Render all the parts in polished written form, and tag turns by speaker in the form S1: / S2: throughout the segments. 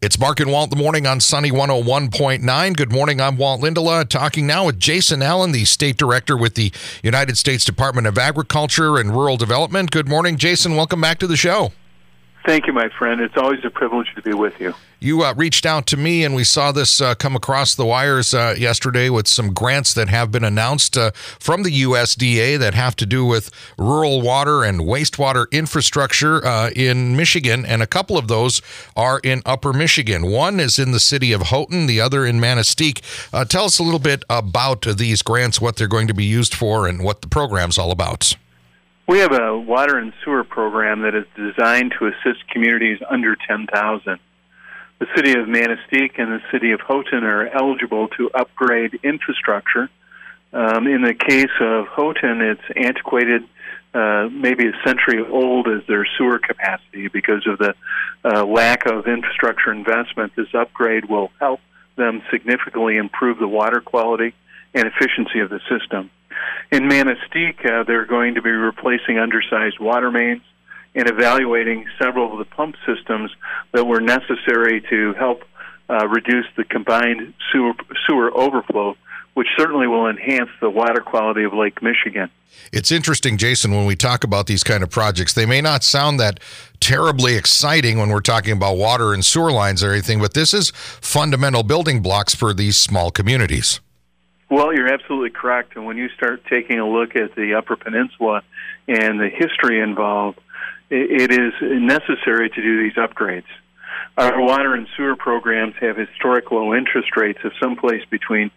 S1: It's Mark and Walt in the morning on Sunny 101.9. Good morning, I'm Walt Lindola, talking now with Jason Allen, the State Director with the United States Department of Agriculture and Rural Development. Good morning, Jason. Welcome back to the show.
S2: Thank you, my friend. It's always a privilege to be with you.
S1: You reached out to me, and we saw this come across the wires yesterday with some grants that have been announced from the USDA that have to do with rural water and wastewater infrastructure in Michigan, and a couple of those are in Upper Michigan. One is in the city of Houghton, the other in Manistee. Tell us a little bit about these grants, what they're going to be used for, and what the program's all about.
S2: We have a water and sewer program that is designed to assist communities under 10,000. The city of Manistee and the city of Houghton are eligible to upgrade infrastructure. In the case of Houghton, it's antiquated, maybe a century old as their sewer capacity because of the lack of infrastructure investment. This upgrade will help them significantly improve the water quality and efficiency of the system. In Manistee, they're going to be replacing undersized water mains and evaluating several of the pump systems that were necessary to help reduce the combined sewer overflow, which certainly will enhance the water quality of Lake Michigan.
S1: It's interesting, Jason, when we talk about these kind of projects, they may not sound that terribly exciting when we're talking about water and sewer lines or anything, but this is fundamental building blocks for these small communities.
S2: Well, you're absolutely correct. And when you start taking a look at the Upper Peninsula and the history involved, it is necessary to do these upgrades. Our water and sewer programs have historic low interest rates of someplace between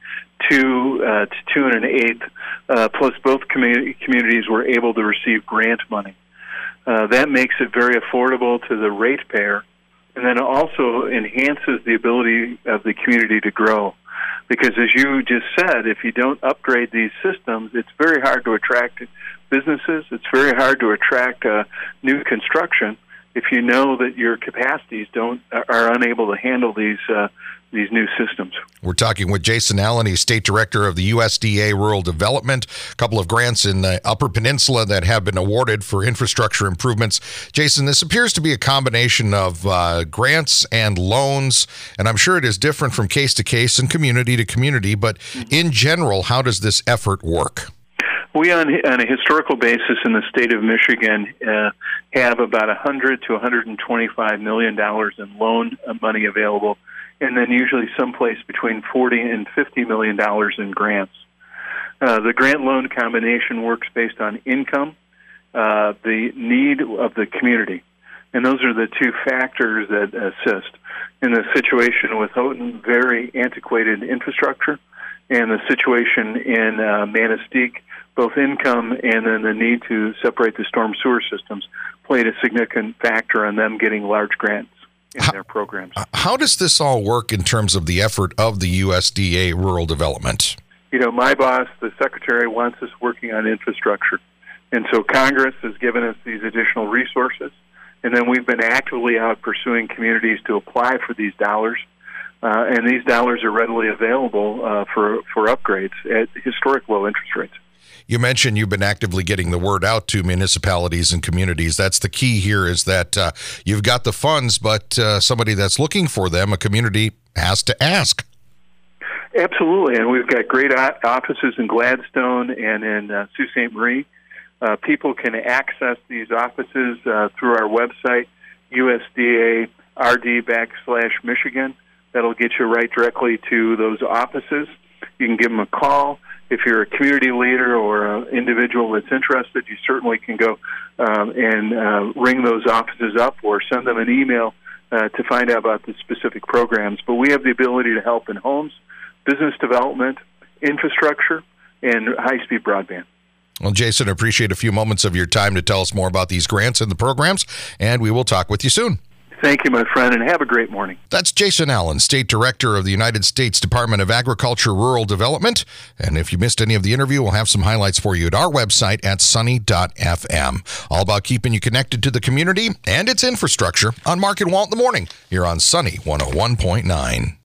S2: 2 to 2 1/8, plus both communities were able to receive grant money. That makes it very affordable to the ratepayer, and then also enhances the ability of the community to grow. Because as you just said, if you don't upgrade these systems, it's very hard to attract businesses. It's very hard to attract new construction if you know that your capacities are unable to handle these new systems.
S1: We're talking with Jason Allen. He's State Director of the USDA Rural Development. A couple of grants in the Upper Peninsula that have been awarded for infrastructure improvements. Jason, this appears to be a combination of grants and loans, and I'm sure it is different from case to case and community to community, but in general, how does this effort work?
S2: We, on a historical basis in the state of Michigan, have about $100 to $125 million in loan money available, and then usually someplace between $40 and $50 million in grants. The grant-loan combination works based on income, the need of the community, and those are the two factors that assist. In the situation with Houghton, very antiquated infrastructure, and the situation in Manistee, both income and then the need to separate the storm sewer systems played a significant factor in them getting large grants in their programs.
S1: How does this all work in terms of the effort of the USDA Rural Development?
S2: You know, my boss, the Secretary, wants us working on infrastructure. And so Congress has given us these additional resources. And then we've been actively out pursuing communities to apply for these dollars. And these dollars are readily available for upgrades at historic low interest rates.
S1: You mentioned you've been actively getting the word out to municipalities and communities. That's the key here, is that you've got the funds, but somebody that's looking for them, a community, has to ask.
S2: Absolutely, and we've got great offices in Gladstone and in Sault Ste. Marie. People can access these offices through our website, USDA-RD/Michigan. That'll get you right directly to those offices. You can give them a call. If you're a community leader or an individual that's interested, you certainly can go and ring those offices up or send them an email to find out about the specific programs. But we have the ability to help in homes, business development, infrastructure, and high-speed broadband.
S1: Well, Jason, I appreciate a few moments of your time to tell us more about these grants and the programs, and we will talk with you soon.
S2: Thank you, my friend, and have a great morning.
S1: That's Jason Allen, State Director of the United States Department of Agriculture Rural Development. And if you missed any of the interview, we'll have some highlights for you at our website at sunny.fm. All about keeping you connected to the community and its infrastructure on Mark and Walt in the morning here on Sunny 101.9.